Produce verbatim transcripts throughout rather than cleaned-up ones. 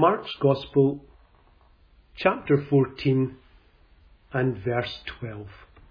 Mark's Gospel, chapter fourteen and verse twelve.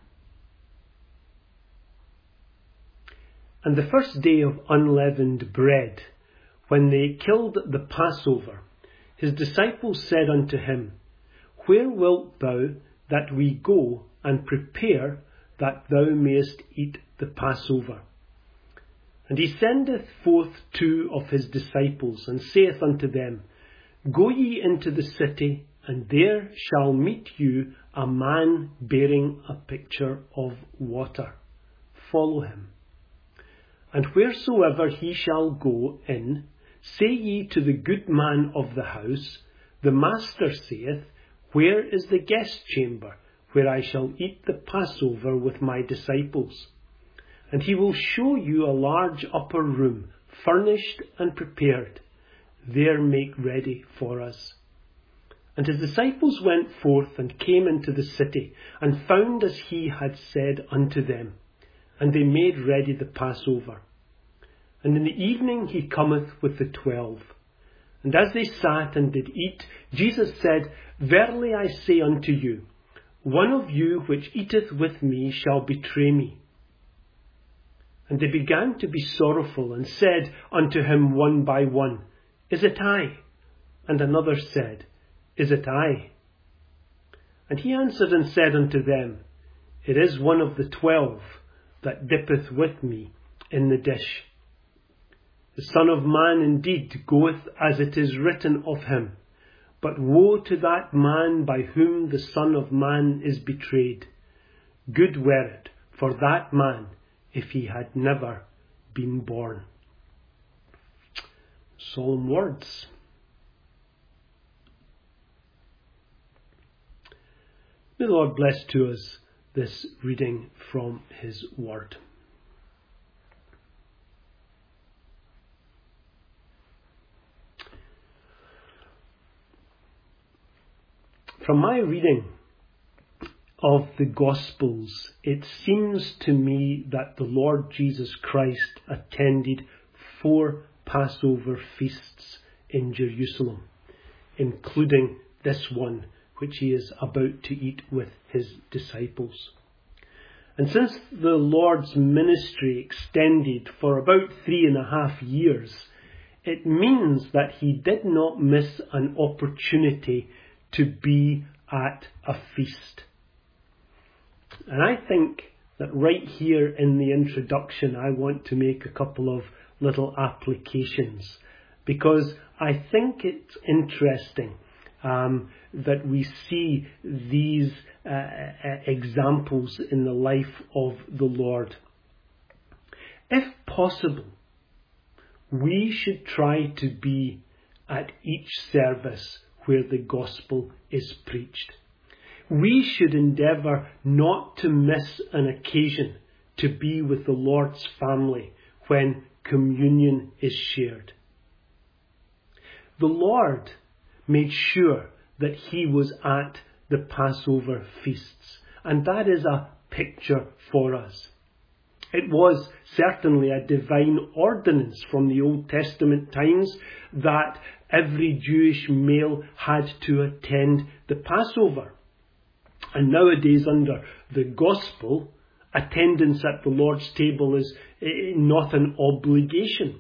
And the first day of unleavened bread, when they killed the Passover, his disciples said unto him, Where wilt thou that we go and prepare that thou mayest eat the Passover? And he sendeth forth two of his disciples, and saith unto them, Go ye into the city, and there shall meet you a man bearing a pitcher of water. Follow him. And wheresoever he shall go in, say ye to the good man of the house, The Master saith, Where is the guest chamber, where I shall eat the Passover with my disciples? And he will show you a large upper room, furnished and prepared. There make ready for us. And his disciples went forth and came into the city, and found as he had said unto them. And they made ready the Passover. And in the evening he cometh with the twelve. And as they sat and did eat, Jesus said, Verily I say unto you, one of you which eateth with me shall betray me. And they began to be sorrowful, and said unto him one by one, Is it I? And another said, Is it I? And he answered and said unto them, It is one of the twelve that dippeth with me in the dish. The Son of Man indeed goeth as it is written of him, but woe to that man by whom the Son of Man is betrayed. Good were it for that man if he had never been born. Solemn words. May the Lord bless to us this reading from his word. From my reading of the Gospels, it seems to me that the Lord Jesus Christ attended four Passover feasts in Jerusalem, including this one which he is about to eat with his disciples. And since the Lord's ministry extended for about three and a half years, it means that he did not miss an opportunity to be at a feast. And I think that right here in the introduction I want to make a couple of little applications, because I think it's interesting um, that we see these uh, examples in the life of the Lord. If possible, we should try to be at each service where the gospel is preached. We should endeavour not to miss an occasion to be with the Lord's family when communion is shared. The Lord made sure that he was at the Passover feasts, and that is a picture for us. It was certainly a divine ordinance from the Old Testament times that every Jewish male had to attend the Passover. And nowadays, under the gospel, attendance at the Lord's table is not an obligation.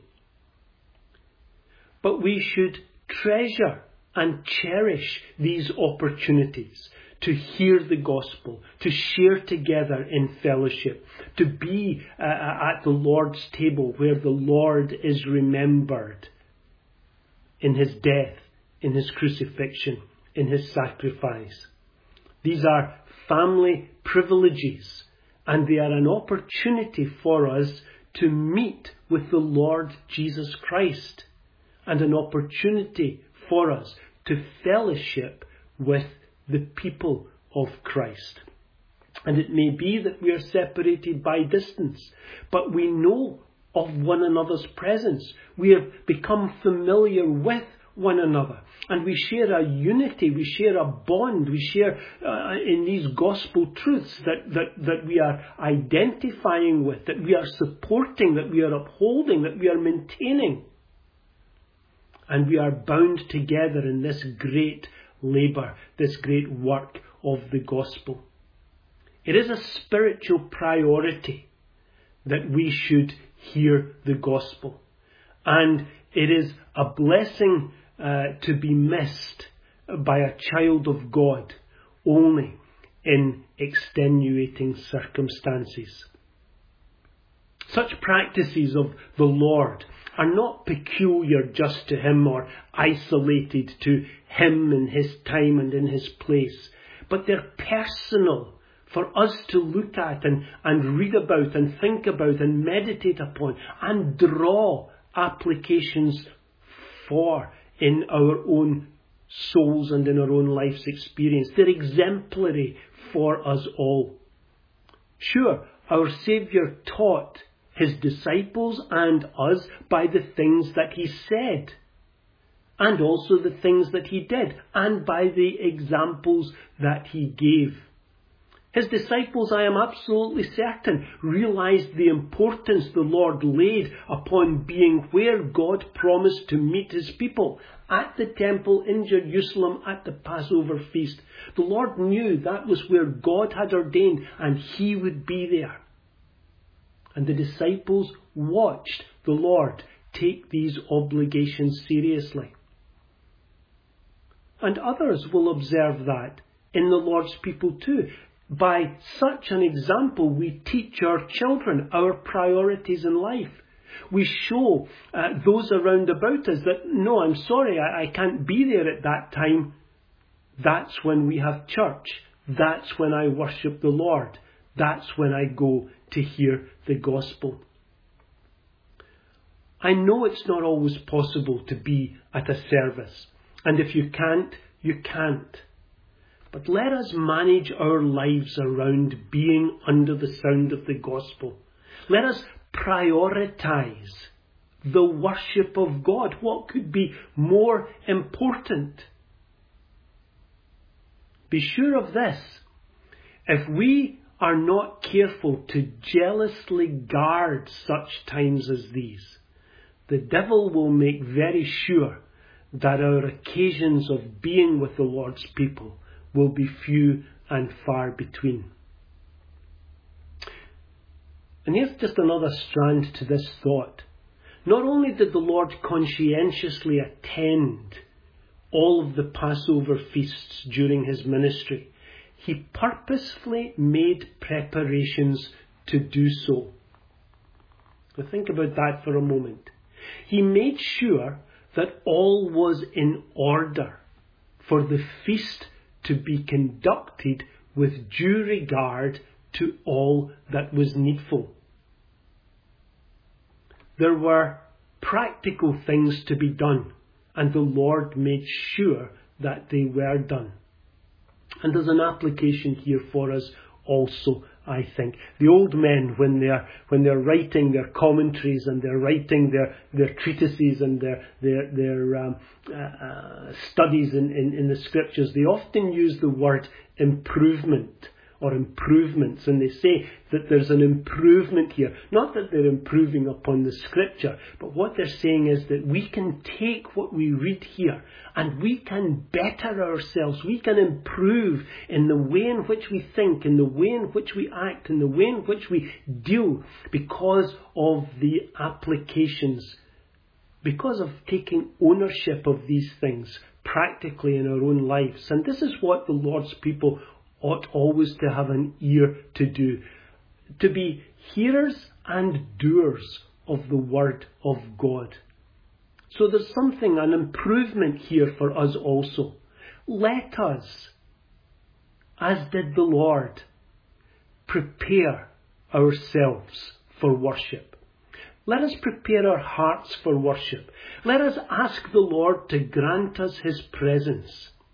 But we should treasure and cherish these opportunities to hear the gospel, to share together in fellowship, to be uh, at the Lord's table where the Lord is remembered in his death, in his crucifixion, in his sacrifice. These are family privileges, and they are an opportunity for us to meet with the Lord Jesus Christ, and an opportunity for us to fellowship with the people of Christ. And it may be that we are separated by distance, but we know of one another's presence. We have become familiar with one another, and we share a unity, we share a bond, we share uh, in these gospel truths that, that, that we are identifying with, that we are supporting, that we are upholding, that we are maintaining. and we are bound together in this great labour, this great work of the gospel. It is a spiritual priority that we should hear the gospel, and it is a blessing uh, to be missed by a child of God only in extenuating circumstances. Such practices of the Lord are not peculiar just to Him or isolated to Him in His time and in His place, but they're personal for us to look at and, and read about and think about and meditate upon and draw applications for in our own souls and in our own life's experience. They're exemplary for us all. Sure, our Saviour taught His disciples and us by the things that He said, and also the things that He did, and by the examples that He gave. His disciples, I am absolutely certain, realised the importance the Lord laid upon being where God promised to meet His people, at the temple in Jerusalem at the Passover feast. The Lord knew that was where God had ordained, and He would be there. And the disciples watched the Lord take these obligations seriously. And others will observe that in the Lord's people too. By such an example, we teach our children our priorities in life. We show uh, those around about us that, no, I'm sorry, I, I can't be there at that time. That's when we have church. That's when I worship the Lord. That's when I go to hear the gospel. I know it's not always possible to be at a service. And if you can't, you can't. But let us manage our lives around being under the sound of the gospel. Let us prioritise the worship of God. What could be more important? Be sure of this. If we are not careful to jealously guard such times as these, the devil will make very sure that our occasions of being with the Lord's people will be few and far between. And here's just another strand to this thought. Not only did the Lord conscientiously attend all of the Passover feasts during His ministry, He purposefully made preparations to do so. Now think about that for a moment. He made sure that all was in order for the feast to be conducted with due regard to all that was needful. There were practical things to be done, and the Lord made sure that they were done. And there's an application here for us also, I think. The old men, when they're when they're writing their commentaries and they're writing their, their treatises and their their their um, uh, uh, studies in, in, in the scriptures, they often use the word improvement or improvements, and they say that there's an improvement here. Not that they're improving upon the scripture, but what they're saying is that we can take what we read here and we can better ourselves. We can improve in the way in which we think, in the way in which we act, in the way in which we deal, because of the applications, because of taking ownership of these things practically in our own lives. And this is what the Lord's people ought always to have an ear to do, to be hearers and doers of the word of God. So there's something, an improvement here for us also. Let us, as did the Lord, prepare ourselves for worship. Let us prepare our hearts for worship. Let us ask the Lord to grant us His presence.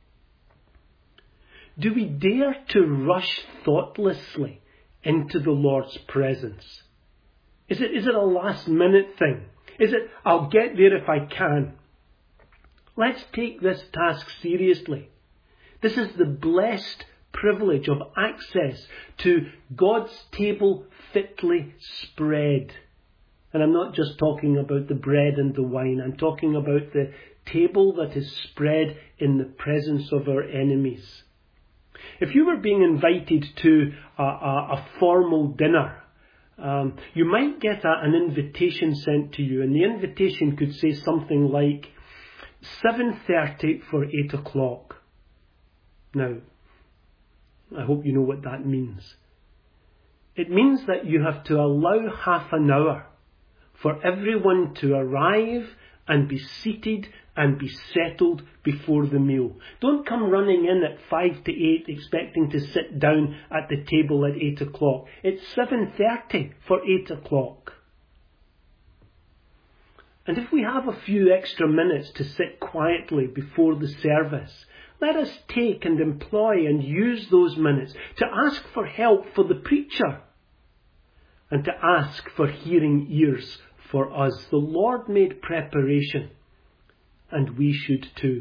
Do we dare to rush thoughtlessly into the Lord's presence? Is it, is it a last minute thing? Is it, I'll get there if I can? Let's take this task seriously. This is the blessed privilege of access to God's table fitly spread. And I'm not just talking about the bread and the wine. I'm talking about the table that is spread in the presence of our enemies. If you were being invited to a, a, a formal dinner, um, you might get a, an invitation sent to you, and the invitation could say something like seven thirty for eight o'clock. Now, I hope you know what that means. It means that you have to allow half an hour for everyone to arrive and be seated and be settled before the meal. Don't come running in at five to eight expecting to sit down at the table at eight o'clock. It's seven thirty for eight o'clock. And if we have a few extra minutes to sit quietly before the service, let us take and employ and use those minutes to ask for help for the preacher and to ask for hearing ears for us. The Lord made preparation, and we should too.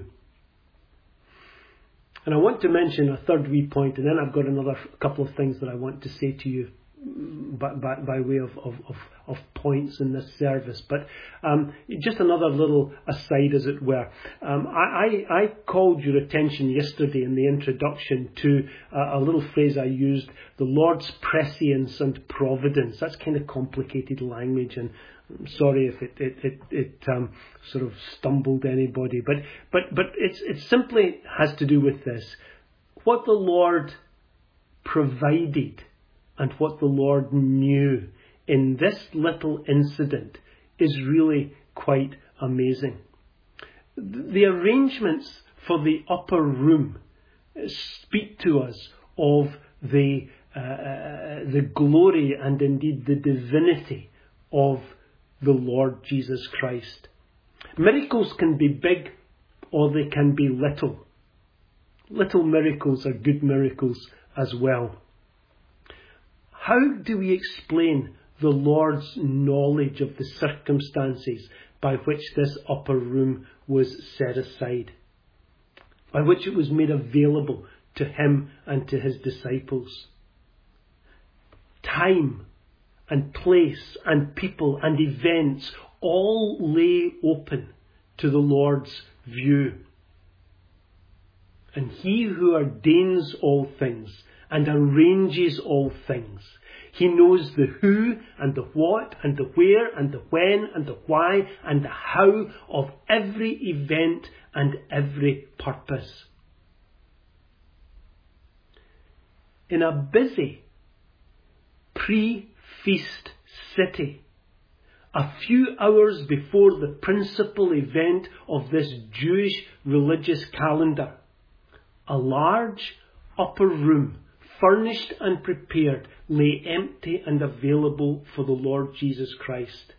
And I want to mention a third wee point, and then I've got another couple of things that I want to say to you by, by, by way of, of, of, of points in this service. But um, just another little aside, as it were. Um, I, I, I called your attention yesterday in the introduction to uh, a little phrase I used, the Lord's prescience and providence. That's kind of complicated language, and I'm sorry if it it it, it um, sort of stumbled anybody, but but but it's it simply has to do with this: what the Lord provided and what the Lord knew in this little incident is really quite amazing. The arrangements for the upper room speak to us of the uh, the glory and indeed the divinity of the Lord Jesus Christ. Miracles can be big or they can be little. Little miracles are good miracles as well. How do we explain the Lord's knowledge of the circumstances by which this upper room was set aside, by which it was made available to him and to his disciples? Time and place and people and events all lay open to the Lord's view. And he who ordains all things and arranges all things, he knows the who and the what and the where and the when and the why and the how of every event and every purpose. In a busy pre-feast city, a few hours before the principal event of this Jewish religious calendar, a large upper room, furnished and prepared, lay empty and available for the Lord Jesus Christ.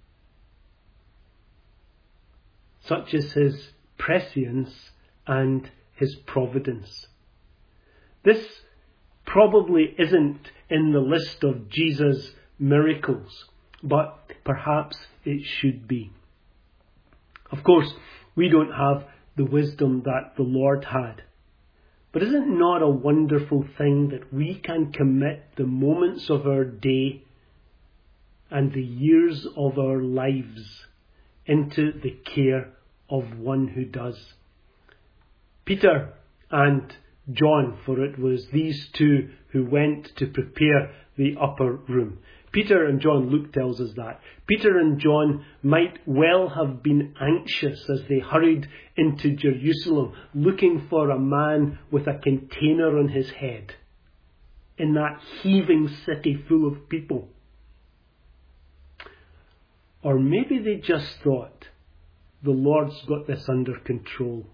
Such is his prescience and his providence. This probably isn't in the list of Jesus' miracles, but perhaps it should be. Of course, we don't have the wisdom that the Lord had. But is it not a wonderful thing that we can commit the moments of our day and the years of our lives into the care of one who does? Peter and John, for it was these two who went to prepare the upper room. Peter and John, Luke tells us that. Peter and John might well have been anxious as they hurried into Jerusalem, looking for a man with a container on his head in that heaving city full of people. Or maybe they just thought, the Lord's got this under control.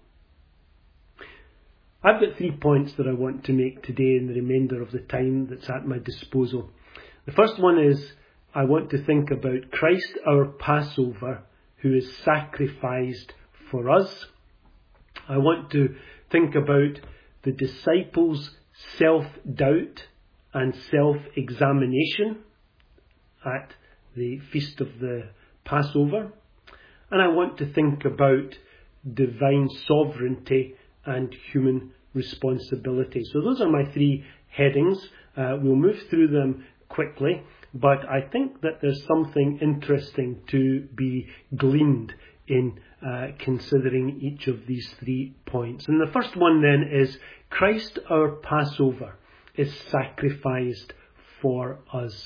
I've got three points that I want to make today in the remainder of the time that's at my disposal. The first one is, I want to think about Christ our Passover, who is sacrificed for us. I want to think about the disciples' self-doubt and self-examination at the feast of the Passover. And I want to think about divine sovereignty and human responsibility. So those are my three headings. Uh, we'll move through them quickly. but I think that there's something interesting to be gleaned in uh, considering each of these three points. And the first one then is Christ our Passover is sacrificed for us.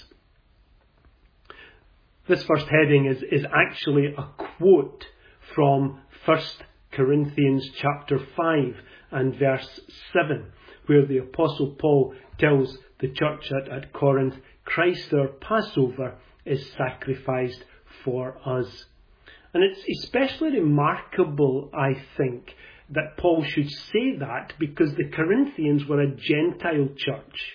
This first heading is, is actually a quote from First Corinthians chapter five and verse seven, where the Apostle Paul tells the church at, at Corinth, Christ our Passover is sacrificed for us. And it's especially remarkable, I think, that Paul should say that because the Corinthians were a Gentile church.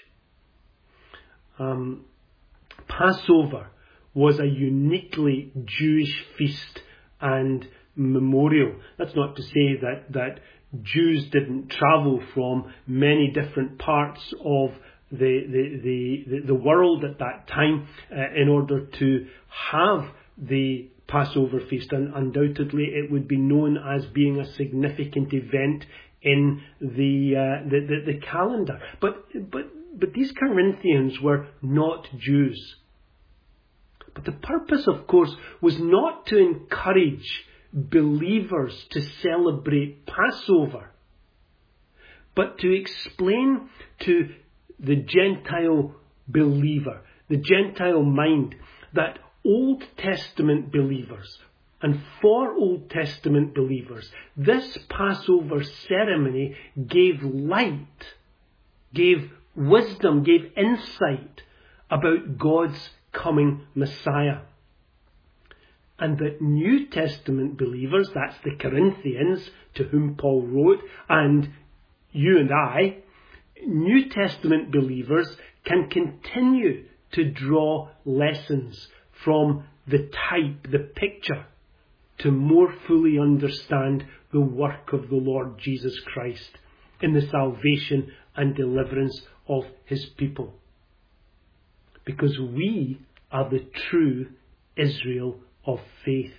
Um, Passover was a uniquely Jewish feast and memorial. That's not to say that, that Jews didn't travel from many different parts of the, the, the, the world at that time uh, in order to have the Passover feast, and undoubtedly it would be known as being a significant event in the, uh, the, the, the calendar. But, but, but these Corinthians were not Jews. But the purpose, of course, was not to encourage believers to celebrate Passover, but to explain to the Gentile believer, the Gentile mind, that Old Testament believers, and for Old Testament believers, this Passover ceremony gave light, gave wisdom, gave insight about God's coming Messiah. And that New Testament believers, that's the Corinthians to whom Paul wrote, and you and I, New Testament believers can continue to draw lessons from the type, the picture, to more fully understand the work of the Lord Jesus Christ in the salvation and deliverance of his people. Because we are the true Israel of faith.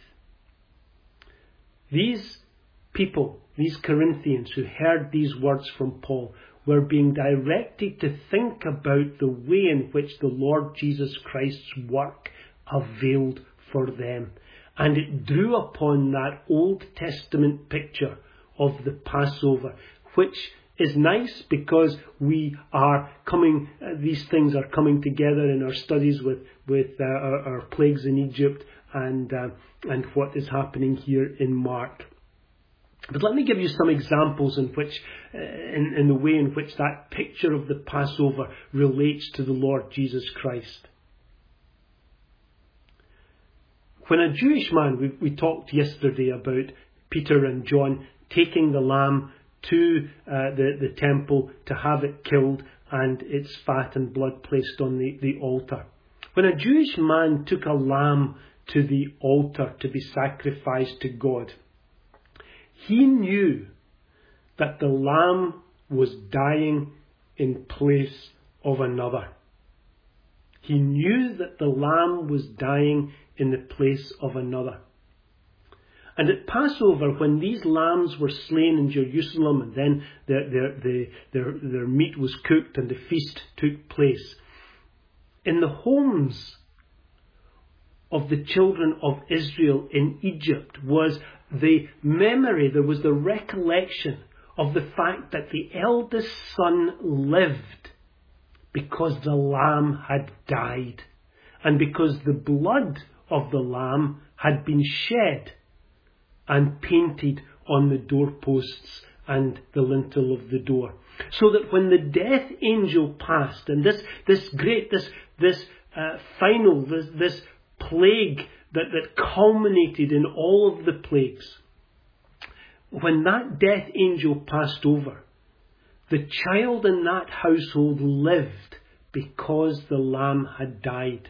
These people, these Corinthians who heard these words from Paul, were being directed to think about the way in which the Lord Jesus Christ's work availed for them. And it drew upon that Old Testament picture of the Passover, which is nice because we are coming, uh, these things are coming together in our studies with, with uh, our, our plagues in Egypt and, uh, and what is happening here in Mark. But let me give you some examples in which, uh, in, in the way in which that picture of the Passover relates to the Lord Jesus Christ. When a Jewish man, we, we talked yesterday about Peter and John taking the lamb to uh, the, the temple to have it killed and its fat and blood placed on the, the altar. When a Jewish man took a lamb to the altar to be sacrificed to God, he knew that the lamb was dying in place of another. He knew that the lamb was dying in the place of another. And at Passover, when these lambs were slain in Jerusalem and then their, their, their, their, their meat was cooked and the feast took place, in the homes of the children of Israel in Egypt was the memory, there was the recollection of the fact that the eldest son lived because the lamb had died and because the blood of the lamb had been shed and painted on the doorposts and the lintel of the door. So that when the death angel passed, and this, this great, this, this uh, final, this, this plague that, that culminated in all of the plagues, when that death angel passed over, the child in that household lived because the lamb had died.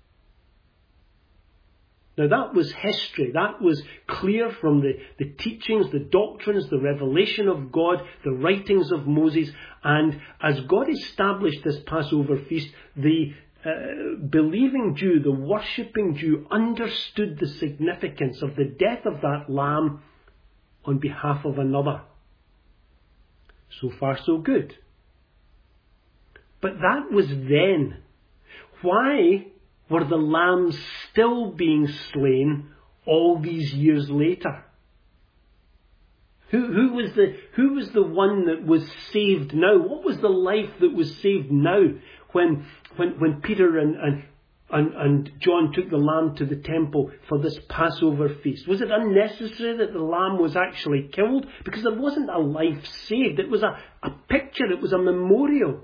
Now that was history. That was clear from the, the teachings, the doctrines, the revelation of God, the writings of Moses. And as God established this Passover feast, the uh, believing Jew, the worshipping Jew, understood the significance of the death of that lamb on behalf of another. So far, so good. But that was then. Why were the lambs still being slain all these years later? Who, who was the, who was the one that was saved now? What was the life that was saved now when, when, when Peter and, and, and, and John took the lamb to the temple for this Passover feast? Was it unnecessary that the lamb was actually killed? Because there wasn't a life saved. It was a, a picture. It was a memorial.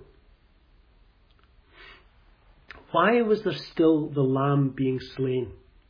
Why was there still the lamb being slain?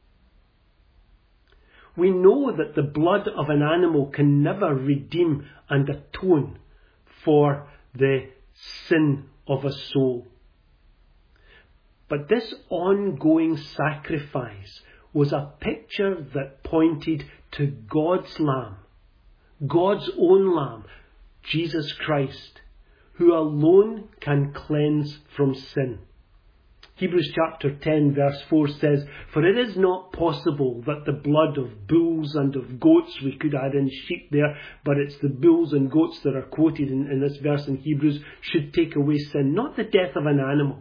We know that the blood of an animal can never redeem and atone for the sin of a soul. But this ongoing sacrifice was a picture that pointed to God's Lamb, God's own Lamb, Jesus Christ, who alone can cleanse from sin. Hebrews chapter ten verse four says, "For it is not possible that the blood of bulls and of goats," we could add in sheep there, but it's the bulls and goats that are quoted in, in this verse in Hebrews, "should take away sin," not the death of an animal.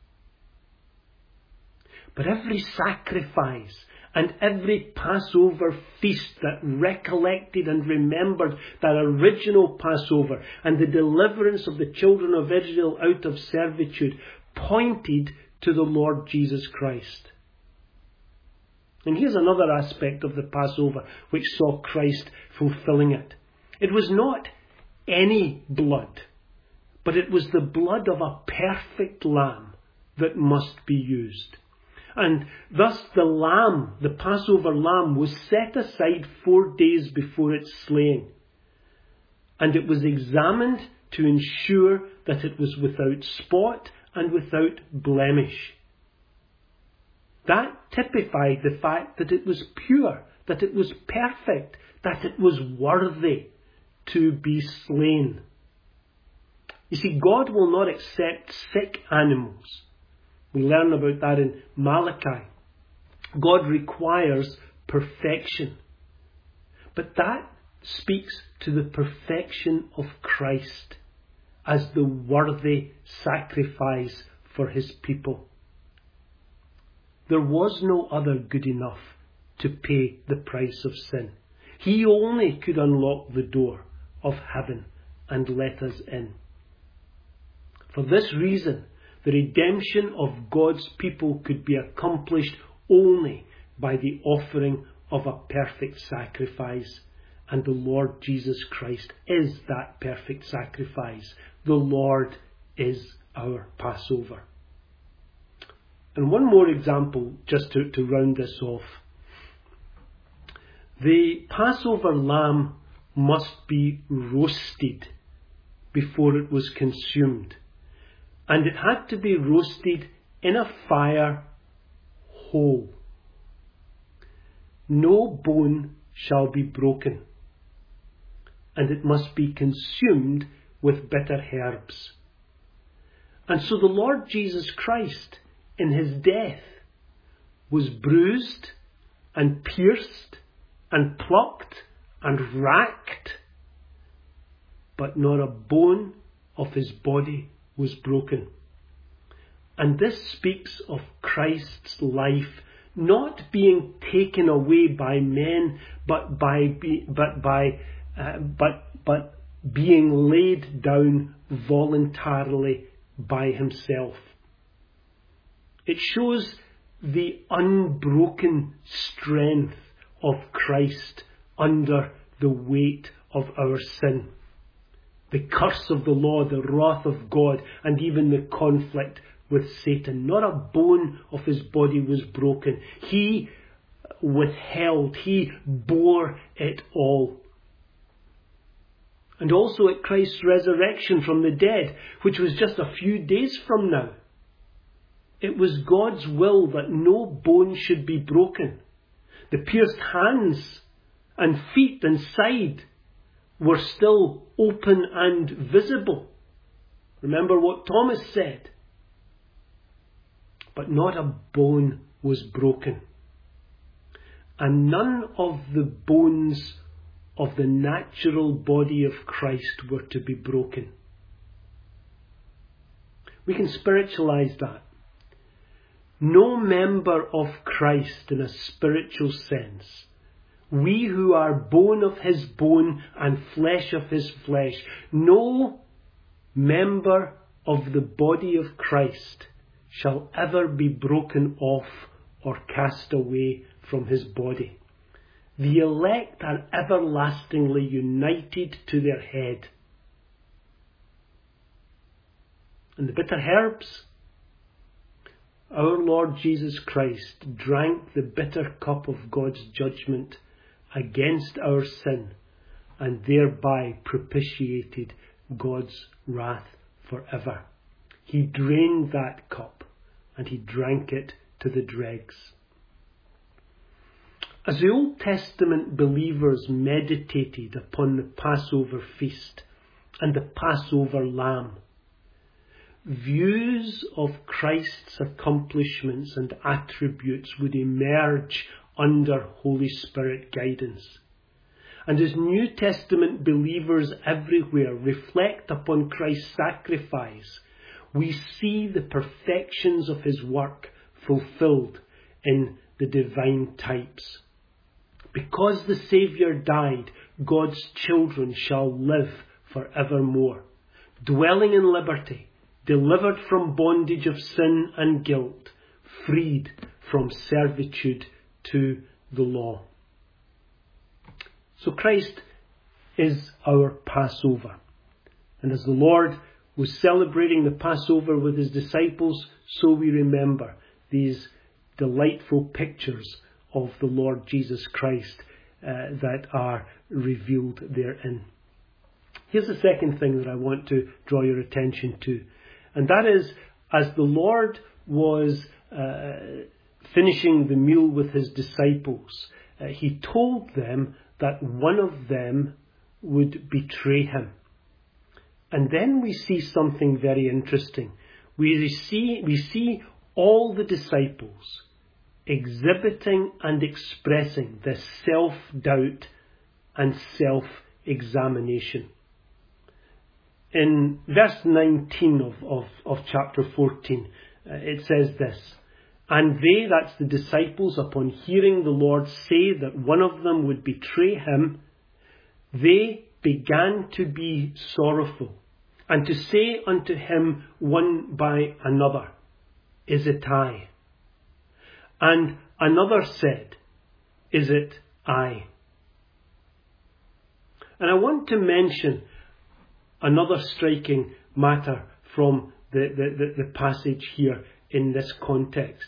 But every sacrifice and every Passover feast that recollected and remembered that original Passover and the deliverance of the children of Israel out of servitude pointed to the Lord Jesus Christ. And here's another aspect of the Passover which saw Christ fulfilling it. It was not any blood, but it was the blood of a perfect lamb that must be used. And thus the lamb, the Passover lamb, was set aside four days before its slaying. And it was examined to ensure that it was without spot and without blemish. That typified the fact that it was pure, that it was perfect, that it was worthy to be slain. You see, God will not accept sick animals. We learn about that in Malachi. God requires perfection. But that speaks to the perfection of Christ as the worthy sacrifice for his people. There was no other good enough to pay the price of sin. He only could unlock the door of heaven and let us in. For this reason, the redemption of God's people could be accomplished only by the offering of a perfect sacrifice. And the Lord Jesus Christ is that perfect sacrifice. The Lord is our Passover. And one more example, just to, to round this off. The Passover lamb must be roasted before it was consumed. And it had to be roasted in a fire whole. No bone shall be broken. And it must be consumed with bitter herbs. And so the Lord Jesus Christ, in his death, was bruised and pierced and plucked and racked, but not a bone of his body was broken. And this speaks of Christ's life not being taken away by men, but by be, but by uh, but but being laid down voluntarily by himself. It shows the unbroken strength of Christ under the weight of our sin. The curse of the law, the wrath of God, and even the conflict with Satan. Not a bone of his body was broken. He withheld, he bore it all. And also at Christ's resurrection from the dead, which was just a few days from now. It was God's will that no bone should be broken. The pierced hands and feet and side were still open and visible. Remember what Thomas said. But not a bone was broken. And none of the bones of the natural body of Christ were to be broken. We can spiritualize that. no member of Christ in a spiritual sense, we who are bone of his bone and flesh of his flesh, no member of the body of Christ shall ever be broken off or cast away from his body. The elect are everlastingly united to their head. And the bitter herbs, our Lord Jesus Christ drank the bitter cup of God's judgment against our sin and thereby propitiated God's wrath forever. He drained that cup and he drank it to the dregs. As the Old Testament believers meditated upon the Passover feast and the Passover lamb, views of Christ's accomplishments and attributes would emerge under Holy Spirit guidance. And as New Testament believers everywhere reflect upon Christ's sacrifice, we see the perfections of his work fulfilled in the divine types. Because the Saviour died, God's children shall live forevermore, dwelling in liberty, delivered from bondage of sin and guilt, freed from servitude to the law. So Christ is our Passover. And as the Lord was celebrating the Passover with his disciples, so we remember these delightful pictures of the Lord Jesus Christ uh, that are revealed therein. Here's the second thing that I want to draw your attention to. And that is, as the Lord was uh, finishing the meal with his disciples, uh, he told them that one of them would betray him. And then we see something very interesting. We see, we see all the disciples exhibiting and expressing this self-doubt and self-examination. In verse nineteen of, of, of chapter fourteen, uh, it says this, "And they," that's the disciples, "upon hearing the Lord say that one of them would betray him, they began to be sorrowful, and to say unto him one by another, Is it I? And another said, Is it I?" And I want to mention another striking matter from the, the, the, the passage here in this context.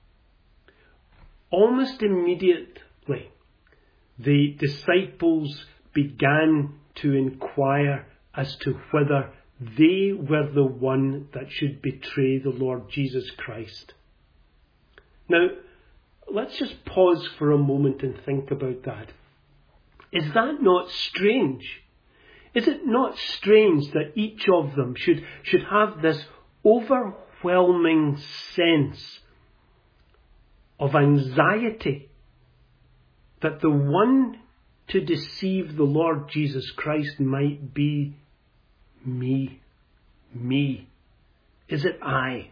Almost immediately, the disciples began to inquire as to whether they were the one that should betray the Lord Jesus Christ. Now, let's just pause for a moment and think about that. Is that not strange? Is it not strange that each of them should, should have this overwhelming sense of anxiety that the one to deceive the Lord Jesus Christ might be me? Me. Is it I?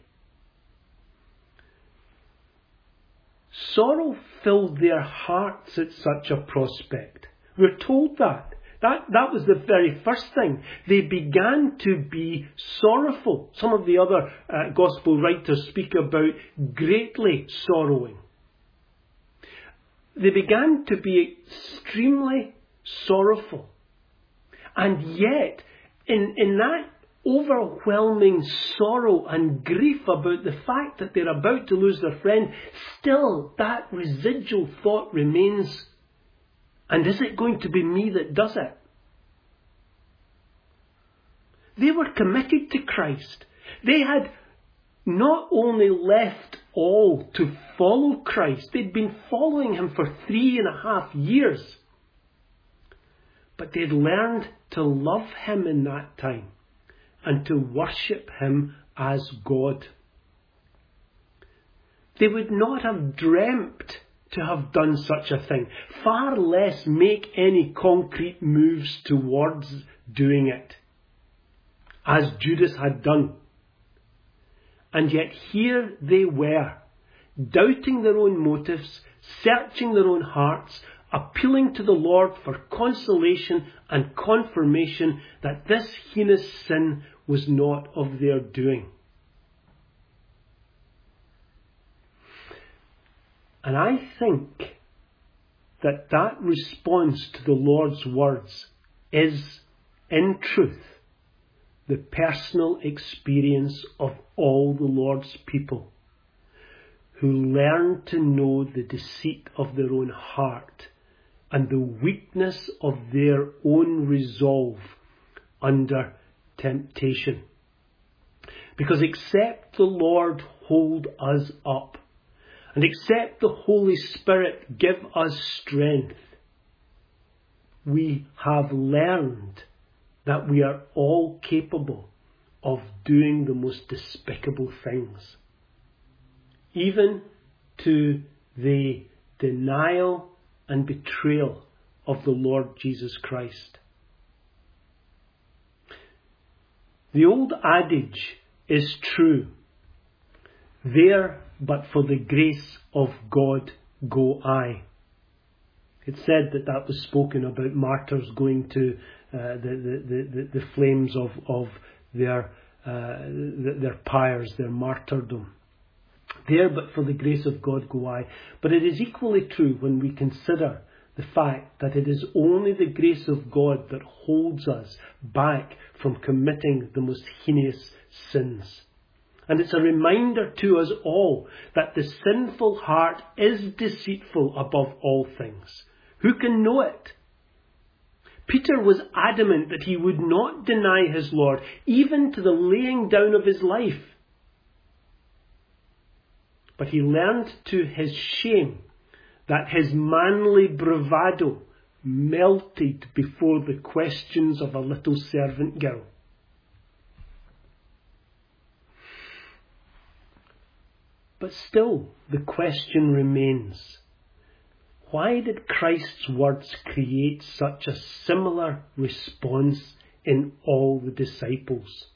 Sorrow filled their hearts at such a prospect. We're told that. That, that was the very first thing. They began to be sorrowful. Some of the other uh, gospel writers speak about greatly sorrowing. They began to be extremely sorrowful. And yet, in, in that overwhelming sorrow and grief about the fact that they're about to lose their friend, still that residual thought remains. And is it going to be me that does it? They were committed to Christ. They had not only left all to follow Christ, they'd been following him for three and a half years. But they'd learned to love him in that time and to worship him as God. They would not have dreamt to have done such a thing, far less make any concrete moves towards doing it, as Judas had done. And yet here they were, doubting their own motives, searching their own hearts, appealing to the Lord for consolation and confirmation that this heinous sin was not of their doing. And I think that that response to the Lord's words is, in truth, the personal experience of all the Lord's people who learn to know the deceit of their own heart and the weakness of their own resolve under temptation. Because except the Lord hold us up, and except the Holy Spirit give us strength, we have learned that we are all capable of doing the most despicable things, even to the denial and betrayal of the Lord Jesus Christ. The old adage is true: there but for the grace of God go I. It said that that was spoken about martyrs going to uh, the, the, the, the flames of, of their, uh, their pyres, their martyrdom. There but for the grace of God go I. But it is equally true when we consider the fact that it is only the grace of God that holds us back from committing the most heinous sins. And it's a reminder to us all that the sinful heart is deceitful above all things. Who can know it? Peter was adamant that he would not deny his Lord, even to the laying down of his life. But he learned to his shame that his manly bravado melted before the questions of a little servant girl. But still, the question remains: why did Christ's words create such a similar response in all the disciples?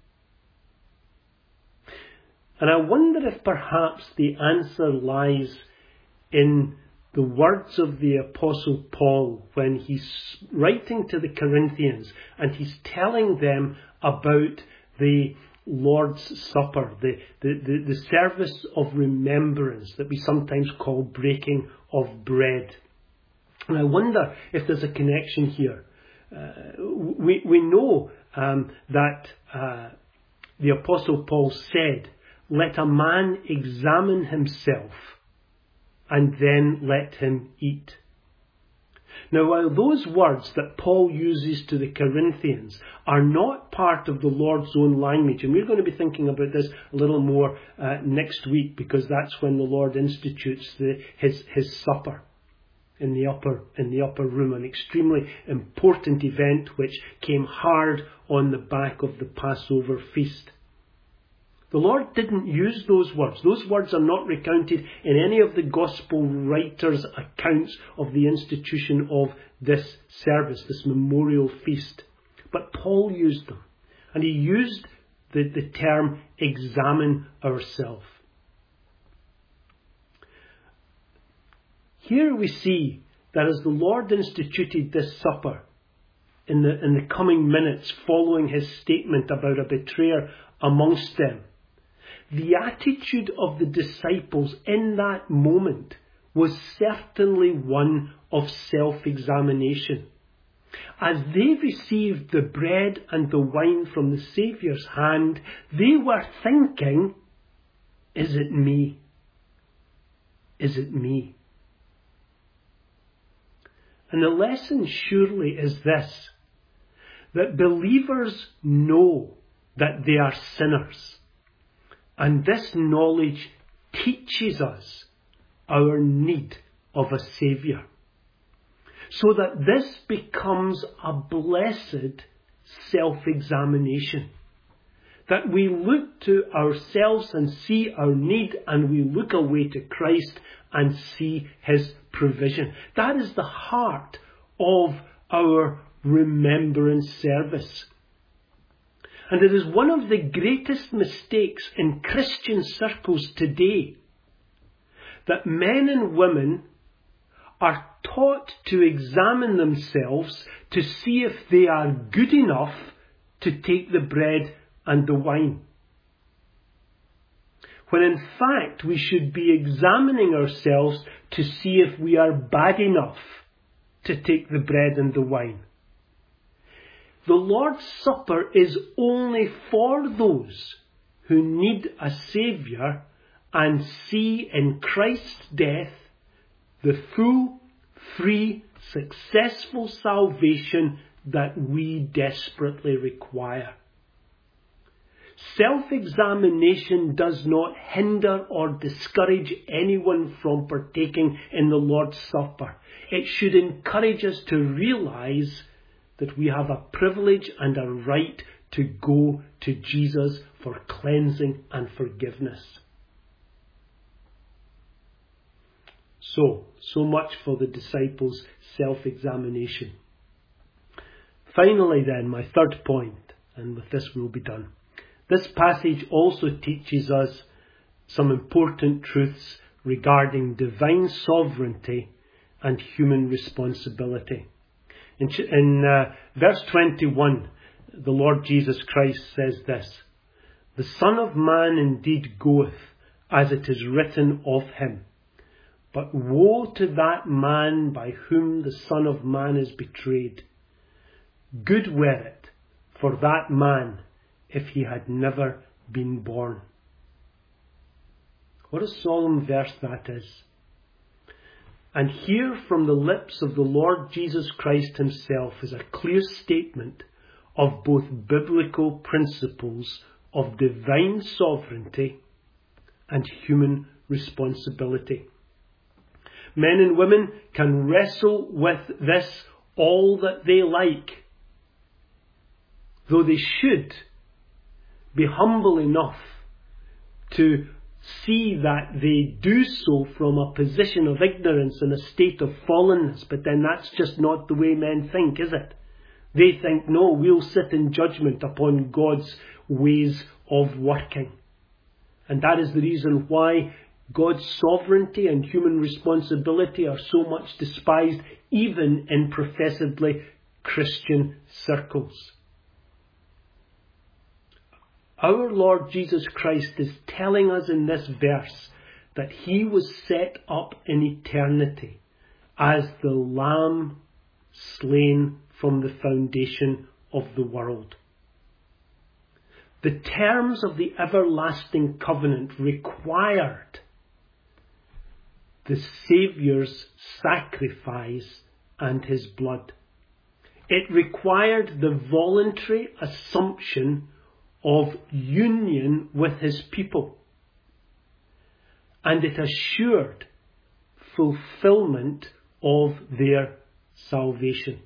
And I wonder if perhaps the answer lies in the words of the Apostle Paul when he's writing to the Corinthians and he's telling them about the Lord's Supper, the, the, the, the service of remembrance that we sometimes call breaking of bread. And I wonder if there's a connection here. Uh, we, we know um, that uh, the Apostle Paul said, "Let a man examine himself, and then let him eat." Now, while those words that Paul uses to the Corinthians are not part of the Lord's own language, and we're going to be thinking about this a little more uh, next week, because that's when the Lord institutes the, his, his supper in the upper in the upper room, an extremely important event which came hard on the back of the Passover feast. The Lord didn't use those words. Those words are not recounted in any of the Gospel writers' accounts of the institution of this service, this memorial feast. But Paul used them. And he used the, the term examine ourselves. Here we see that as the Lord instituted this supper, in the, in the coming minutes following his statement about a betrayer amongst them, the attitude of the disciples in that moment was certainly one of self-examination. As they received the bread and the wine from the Saviour's hand, they were thinking, is it me? Is it me? And the lesson surely is this, that believers know that they are sinners. And this knowledge teaches us our need of a Saviour, so that this becomes a blessed self-examination. That we look to ourselves and see our need, and we look away to Christ and see his provision. That is the heart of our remembrance service. And it is one of the greatest mistakes in Christian circles today that men and women are taught to examine themselves to see if they are good enough to take the bread and the wine. When in fact we should be examining ourselves to see if we are bad enough to take the bread and the wine. The Lord's Supper is only for those who need a Saviour and see in Christ's death the full, free, successful salvation that we desperately require. Self-examination does not hinder or discourage anyone from partaking in the Lord's Supper. It should encourage us to realise that we have a privilege and a right to go to Jesus for cleansing and forgiveness. So, so much for the disciples' self-examination. Finally then, my third point, and with this we'll be done. This passage also teaches us some important truths regarding divine sovereignty and human responsibility. In, in uh, verse twenty-one, the Lord Jesus Christ says this, "The Son of Man indeed goeth, as it is written of him. But woe to that man by whom the Son of Man is betrayed. Good were it for that man if he had never been born." What a solemn verse that is. And here from the lips of the Lord Jesus Christ himself is a clear statement of both biblical principles of divine sovereignty and human responsibility. Men and women can wrestle with this all that they like, though they should be humble enough to see that they do so from a position of ignorance and a state of fallenness. But then that's just not the way men think, is it? They think, no, we'll sit in judgment upon God's ways of working. And that is the reason why God's sovereignty and human responsibility are so much despised, even in professedly Christian circles. Our Lord Jesus Christ is telling us in this verse that he was set up in eternity as the Lamb slain from the foundation of the world. The terms of the everlasting covenant required the Saviour's sacrifice and his blood. It required the voluntary assumption of union with his people. And it assured fulfillment of their salvation.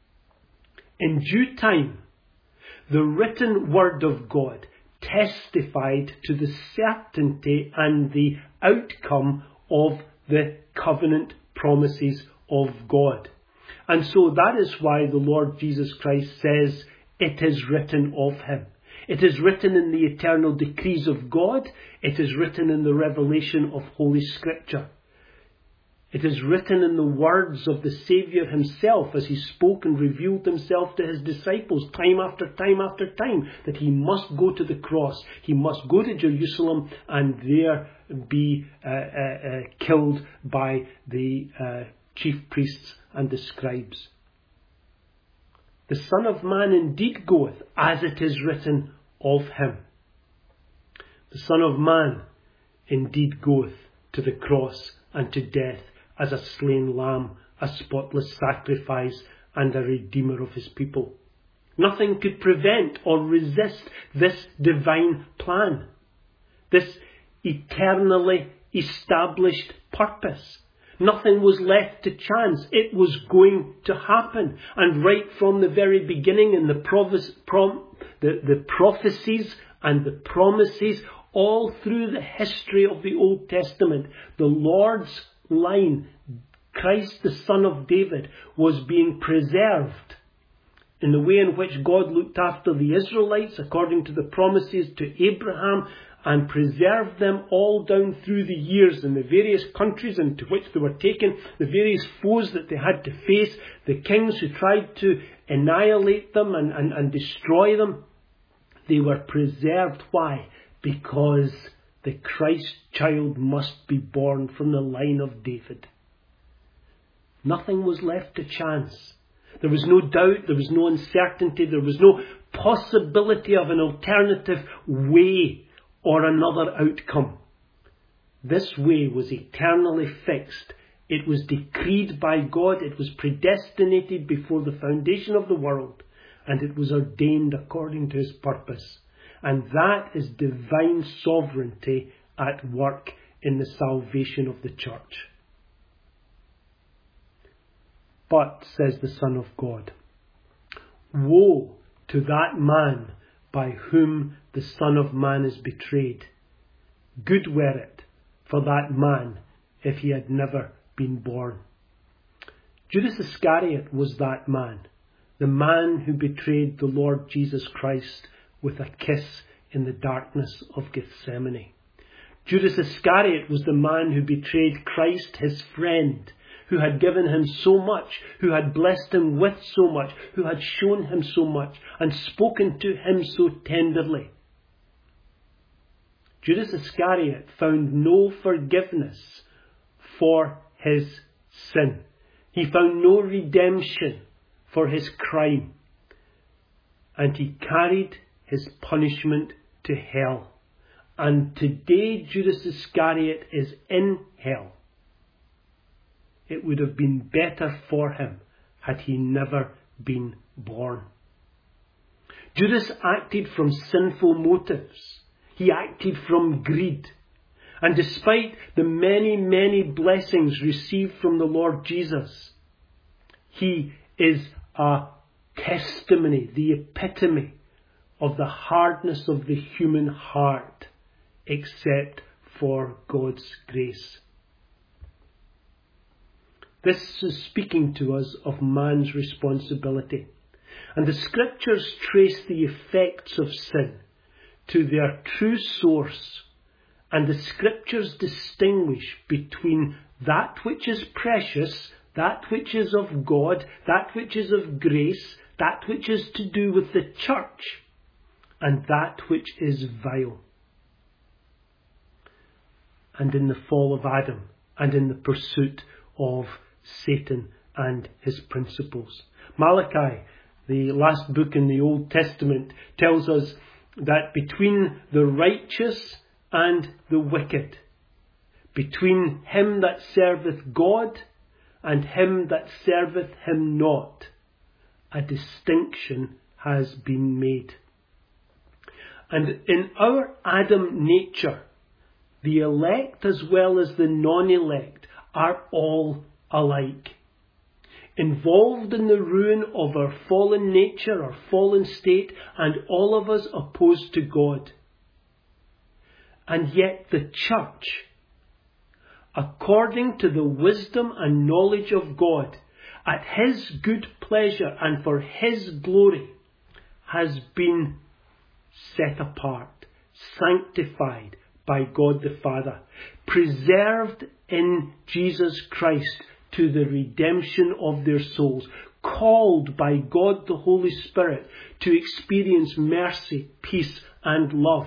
In due time, the written word of God testified to the certainty and the outcome of the covenant promises of God. And so that is why the Lord Jesus Christ says, "It is written of him." It is written in the eternal decrees of God. It is written in the revelation of Holy Scripture. It is written in the words of the Saviour himself as he spoke and revealed himself to his disciples time after time after time, that he must go to the cross. He must go to Jerusalem and there be uh, uh, uh, killed by the uh, chief priests and the scribes. The Son of Man indeed goeth, as it is written of him. The Son of Man indeed goeth to the cross and to death as a slain lamb, a spotless sacrifice, and a redeemer of his people. Nothing could prevent or resist this divine plan, this eternally established purpose. Nothing was left to chance. It was going to happen. And right from the very beginning in the, provis, prom, the, the prophecies and the promises all through the history of the Old Testament, the Lord's line, Christ the Son of David, was being preserved in the way in which God looked after the Israelites according to the promises to Abraham and preserved them all down through the years in the various countries into which they were taken, the various foes that they had to face, the kings who tried to annihilate them and, and, and destroy them. They were preserved. Why? Because the Christ child must be born from the line of David. Nothing was left to chance. There was no doubt, there was no uncertainty, there was no possibility of an alternative way or another outcome. This way was eternally fixed. It was decreed by God, it was predestinated before the foundation of the world, and it was ordained according to His purpose. And that is divine sovereignty at work in the salvation of the church. But, says the Son of God, woe to that man by whom the Son of Man is betrayed. Good were it for that man if he had never been born. Judas Iscariot was that man, the man who betrayed the Lord Jesus Christ with a kiss in the darkness of Gethsemane. Judas Iscariot was the man who betrayed Christ, his friend, who had given him so much, who had blessed him with so much, who had shown him so much, and spoken to him so tenderly. Judas Iscariot found no forgiveness for his sin. He found no redemption for his crime. And he carried his punishment to hell. And today Judas Iscariot is in hell. It would have been better for him had he never been born. Judas acted from sinful motives. He acted from greed. And despite the many, many blessings received from the Lord Jesus, he is a testimony, the epitome of the hardness of the human heart, except for God's grace. This is speaking to us of man's responsibility. And the Scriptures trace the effects of sin to their true source. And the Scriptures distinguish between that which is precious, that which is of God, that which is of grace, that which is to do with the church, and that which is vile. And in the fall of Adam, and in the pursuit of Satan and his principles. Malachi, the last book in the Old Testament, tells us that between the righteous and the wicked, between him that serveth God and him that serveth him not, a distinction has been made. And in our Adam nature, the elect as well as the non-elect are all alike. Involved in the ruin of our fallen nature, our fallen state, and all of us opposed to God. And yet the church, according to the wisdom and knowledge of God, at His good pleasure and for His glory, has been set apart, sanctified by God the Father, preserved in Jesus Christ to the redemption of their souls, called by God the Holy Spirit to experience mercy, peace and love.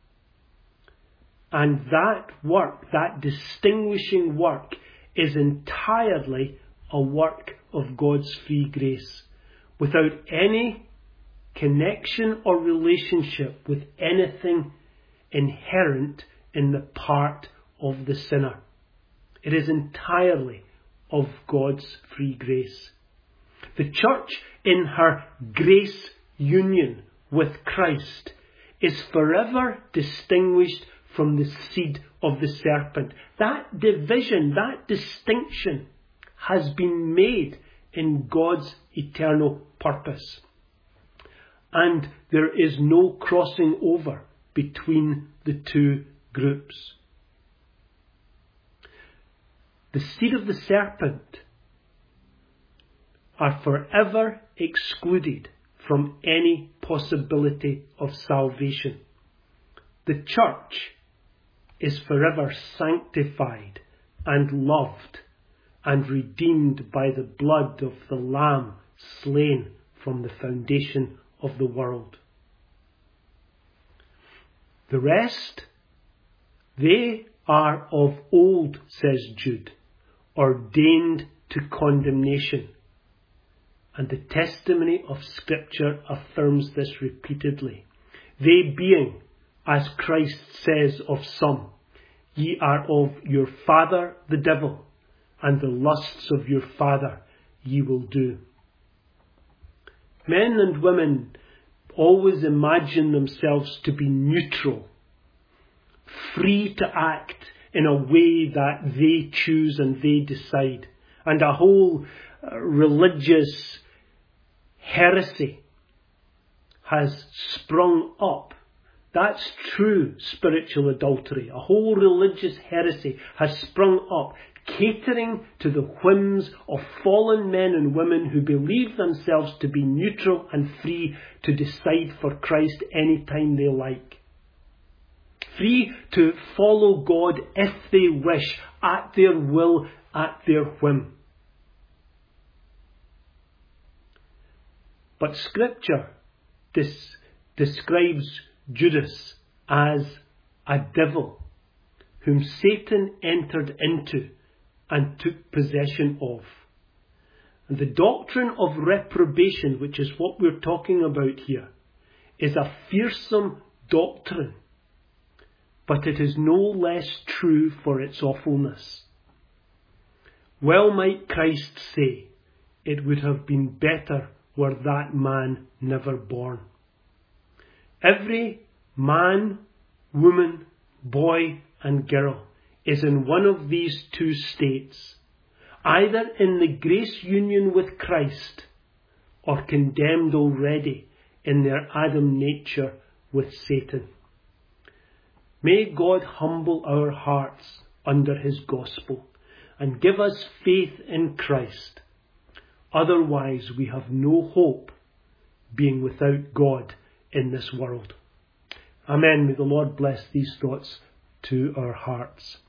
And that work, that distinguishing work, is entirely a work of God's free grace, without any connection or relationship with anything inherent in the part of the sinner. It is entirely of God's free grace. The church, in her grace union with Christ, is forever distinguished from the seed of the serpent. That division, that distinction has been made in God's eternal purpose. And there is no crossing over between the two groups. The seed of the serpent are forever excluded from any possibility of salvation. the church is forever sanctified and loved and redeemed by the blood of the Lamb slain from the foundation of the world. The rest, they are of old, says Jude, ordained to condemnation. And the testimony of Scripture affirms this repeatedly. They being, as Christ says of some, ye are of your father the devil, and the lusts of your father ye will do. Men and women always imagine themselves to be neutral, free to act in a way that they choose and they decide. And a whole uh, religious heresy has sprung up. That's true spiritual adultery. A whole religious heresy has sprung up, catering to the whims of fallen men and women who believe themselves to be neutral and free to decide for Christ any time they like. Free to follow God if they wish, at their will, at their whim. But Scripture dis- describes Judas as a devil whom Satan entered into and took possession of. And the doctrine of reprobation, which is what we're talking about here, is a fearsome doctrine, but it is no less true for its awfulness. Well might Christ say, it would have been better were that man never born. Every man, woman, boy and girl is in one of these two states, either in the grace union with Christ or condemned already in their Adam nature with Satan. May God humble our hearts under his gospel and give us faith in Christ. Otherwise we have no hope, being without God in this world. Amen. May the Lord bless these thoughts to our hearts.